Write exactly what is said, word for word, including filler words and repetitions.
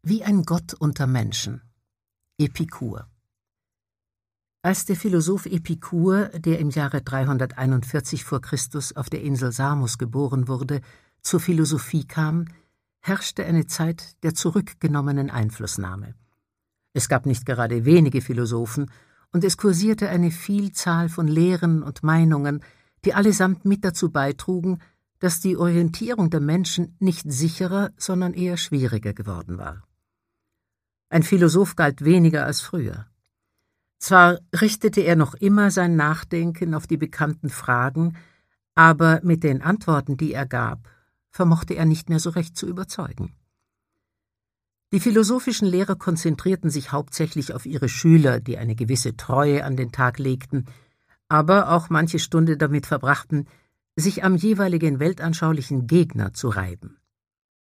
Wie ein Gott unter Menschen. Epikur. Als der Philosoph Epikur, der im Jahre dreihunderteinundvierzig vor Christus auf der Insel Samos geboren wurde, zur Philosophie kam, herrschte eine Zeit der zurückgenommenen Einflussnahme. Es gab nicht gerade wenige Philosophen, und es kursierte eine Vielzahl von Lehren und Meinungen, die allesamt mit dazu beitrugen, dass die Orientierung der Menschen nicht sicherer, sondern eher schwieriger geworden war. Ein Philosoph galt weniger als früher. Zwar richtete er noch immer sein Nachdenken auf die bekannten Fragen, aber mit den Antworten, die er gab, vermochte er nicht mehr so recht zu überzeugen. Die philosophischen Lehrer konzentrierten sich hauptsächlich auf ihre Schüler, die eine gewisse Treue an den Tag legten, aber auch manche Stunde damit verbrachten, sich am jeweiligen weltanschaulichen Gegner zu reiben.